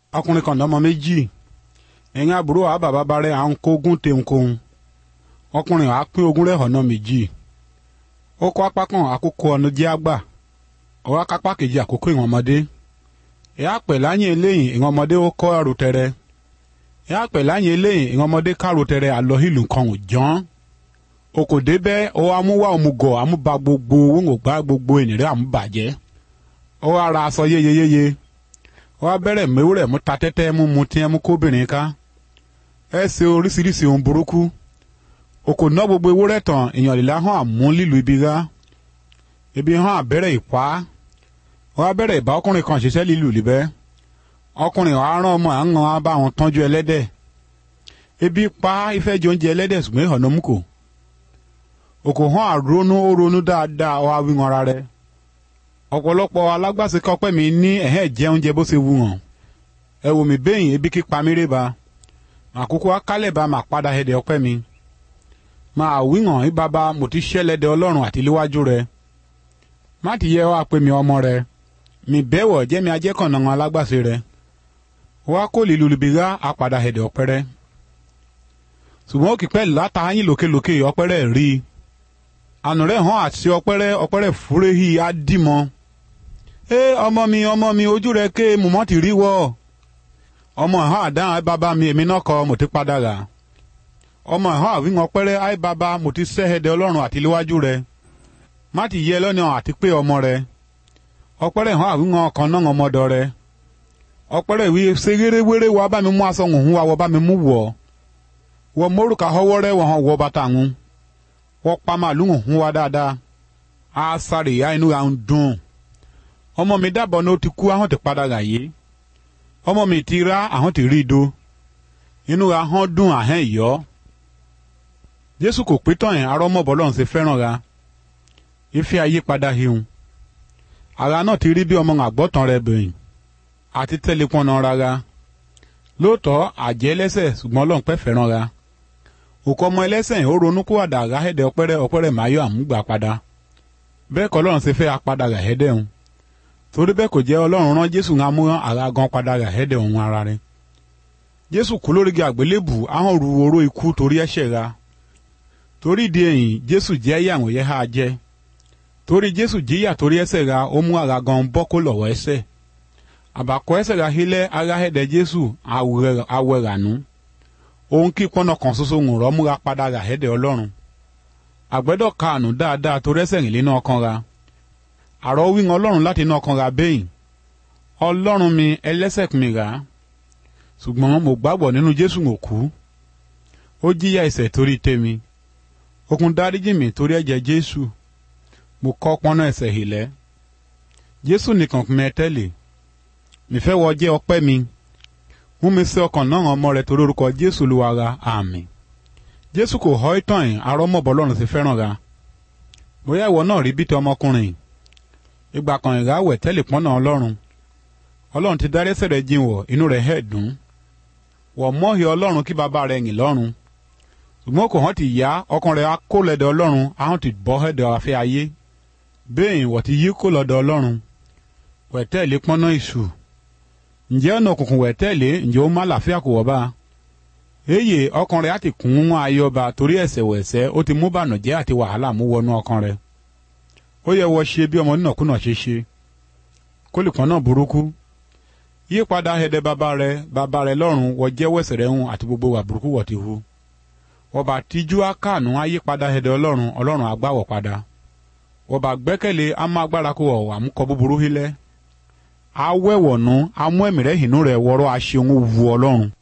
ọkùnrin kan lọ́mọ méjì ẹ̀yìn àbúrò wa bàbá bá rẹ̀ à ń kógun tẹ̀ǹkóhun ọkùnrin wa pín ogún rẹ̀ ọ̀nà méjì ó kọ́ apá kan àkókò ọ̀nà jẹ́ àgbà ó wá kápá kejì àkókò ìwọ̀n ọmọdé ẹ̀ á pẹ̀ láyìn eléyìn ìwọ̀n ọmọdé ó kọ́ àròtẹ̀rẹ̀ ẹ̀ á pẹ̀ láyìn eléyìn ìwọ̀n ọmọdé káròtẹ̀rẹ̀ àlọ́ ìlú kan ò jọ́n òkòdé bẹ́ẹ̀ ó amúwá òmùgọ̀ àmúba gbogbo owó ògbà gbogbo ènìyàn àmúbàjẹ́ ó wá ra aṣọ yéyeyéye ó wá bẹ̀rẹ̀ mẹ́wúrẹ̀ mú ta tẹ́tẹ́ mú tiẹ́ mú kóbìnrin ká ẹ ṣe oríṣiríṣi ohun burúkú òkò ná gbogbo ewúrẹ́ tán èèyàn lè láhàn àmú lílu ibi rá ibi hàn àbẹ̀rẹ̀ ìpá ó wá bẹ̀rẹ̀ ìbá ọkùnrin kan ṣiṣẹ́ lílu libẹ́ ọkùnrin ó rán ọmọ àwọn bá wọn tọ́jú ẹlẹ́dẹ̀ ebi pa ìfẹ́ jẹ oúnjẹ ẹlẹ́dẹ̀ ṣùgbọ́n ìhànà mú kò òkò hàn àrónú ó ronú dáadáa ó wá wí wọn ara rẹ̀ ọ̀pọ̀lọpọ̀ alágbàṣe kọ́pẹ́ mi ní ẹ̀hẹ́ jẹ oúnjẹ bó ṣe wù hàn ẹ wò mí bẹ́yìn ebi kípa mi rè ba àkókò akálẹ̀ bá máa padà ẹ̀dẹ̀ ọpẹ́ mi máa wí hàn í bàbá mo ti ṣẹlẹ̀dẹ̀ ọlọ́run àti léwájú rẹ má ti yẹ wá pé mi ọmọ rẹ mi bẹ́wọ̀ jẹ́ mi ajẹ́kànnà wọn alágbàṣe rẹ wá kó lílu libira apàdà ẹ̀dẹ̀ ọpẹ́ rẹ ṣùgbọ́n òkè pẹ́ látàáyìn lókèlókè ọpẹ́ rẹ rí ànú rẹ hàn àti ọpẹ́ rẹ fúréhì á dìmọ́ ọmọ mi ojú rẹ ké mọ̀mọ́ ti rí wọ́ ọmọ ẹ̀hán àdáhùn bàbá mi èmi náà kọ́ mo ti padà rà ọmọ ẹ̀hán àwíwọ̀n pẹ́rẹ́ àì bàbá mo ti sẹ́hẹ̀dẹ̀ ọlọ́run àti léwájú rẹ má ti yẹ lọ́nà àti pé ọmọ rẹ ọpẹ́rẹ́ ẹ̀hán àwíwọ̀n ọkàn náà ọmọdọ̀ rẹ ọpẹ́rẹ́ ìwé ṣeré wà bá mi mú aṣọ òhun wa wọ bá mi mú wọ̀ wọ mórùkà ọwọ́ rẹ wọ̀ hàn wọ bàtà òhun wọ́n pa màálù òhun wa dáadáa á sáré ìyá inú à ń dùn ọmọ mi dábọ̀ ní ó ti kú àwọn ti padà rà yé ọmọ mi ti rá àwọn ti rí i do inú ra hàn dùn àhẹ́n ìyọ́ jésù kò pé tán yẹn arọ́ mọ̀ bọ́lọ́run ṣe fẹ́ràn ra ìfẹ́ ayé padà hihun ara náà ti rí bí ọmọ àgbọ̀tàn rẹ bẹ̀yìn àti tẹ́lẹ̀ pọnà rárá lóòótọ́ àjẹ́ ẹlẹ́sẹ̀ ṣùgbọ́n ọlọ́run pẹ́ fẹ́ràn ra òkú ọmọ ẹlẹ́sẹ̀ ó ronú kó àdá ráhẹ́dẹ̀ ọpẹ́rẹ́ máyọ̀ àmúgbà padà bẹ́ẹ̀ kọ́ ọlọ́run ṣe fẹ́ apadà ráhẹ́dẹ̀ hùn torí bẹ́ẹ̀ kò jẹ́ ọlọ́run rán jésù ń amúrán ara gan padà ráhẹ́dẹ̀ òun ara rẹ̀ jésù kú lórígi àgbélébù ahọ́n ru oró ikú torí ẹ̀ṣẹ̀ ra torí ìdí ẹ̀yìn jésù jẹ́ ìyàwó yẹ́ ha jẹ́ torí jésù jíyà torí ẹ̀ṣẹ̀ ra ó mú ara gan bọ́ kó lọ́wọ́ ẹ̀ṣẹ̀ àbàkọ́ ẹ̀ṣẹ̀ ra hílẹ̀ ara ẹ̀dẹ̀ jésù awẹ́ rànú òun kí pọ́nà kan ṣoṣo ń rọ́ múra padà ráhẹ́dẹ̀ ọlọ́run àgbẹ̀dọ̀ kaànù dáadáa torí ẹ̀ṣẹ̀ rìn lẹ́nu ọkàn ra àrọ́ wíwọn ọlọ́run láti inú ọkàn ra bẹ́yìn ọlọ́run mi ẹlẹ́ṣẹ̀ mi rà á ṣùgbọ́n mo gbàgbọ́ nínú jésù mo kú ó jíyà ẹ̀ṣẹ̀ torí tèmi ó kún dáríjì mi torí ẹ̀jẹ̀ jésù mo kọ́ pọ́nà ẹ̀ṣẹ̀ hìlẹ̀ jésù nìkan mi tẹ́lẹ̀ nífẹ̀ẹ́ wọ jẹ́ ọpẹ́ mi mú mi sí ọkàn náà ọmọ rẹ torí orúkọ jésù Olúwa wa àmín jésù kò họ́ ìtàn ẹ̀ arọ́mọ̀bọ́ ọlọ́run ti fẹ́ràn ra bóyá ìwọ náà rí bíi ọmọkùnrin ìgbà kan ìráwẹ̀ tẹ́lẹ̀ pọ́nà ọlọ́run ti dárí ẹ̀ṣẹ̀ rẹ̀ jìn wọ̀ inú rẹ̀ hẹ́ dùn wọ̀ mọ́hì ọlọ́run kí bàbá rẹ̀ yìn lọ́run ṣùgbọ́n kò hàn ti yá ọkàn rẹ̀ á kó lẹ́dọ̀ ọlọ́run ahọ́n ti bọ́ ẹ̀dọ̀ afẹ́ ayé bẹ́ẹ̀ wọ̀ ti yí kó lọ́dọ̀ ọlọ́run wẹ̀tẹ́ẹ̀lé pọ́nà ìṣù ǹjẹ́ ọ̀nà òkùnkùn wẹ̀tẹ́ẹ̀lé ǹjẹ́ ó má làáfíà kò wọ́ bá èyí ọkàn rẹ̀ á ti kún wọn ayọba torí ẹ̀ṣẹ̀ ó ti mú bànújẹ́ àti wàhálà mú wọnú ọkàn rẹ̀ ó yẹ wọ ṣe bí ọmọ nínàkúnà ṣe kó lè pọ́nà burúkú yípadà ẹ̀dẹ̀ bàbá rẹ lọ́run wọ jẹ́wọ́ ẹ̀ṣẹ̀ rẹ̀ hùn àti gbogbo wà burúkú wọ̀ ti hu ọba tíjú akáànú ayípadà ẹ̀dẹ̀ ọlọ́run agbáwọ̀ padà ọba gbẹ́kẹ̀lé amágbára kó wọ̀ àmúkọ búburú hílẹ̀ awẹ́wọ̀nú amú ẹ̀mí rẹ̀ hìnú rẹ̀ wọ́rọ́ aṣeun wu ọlọ́run.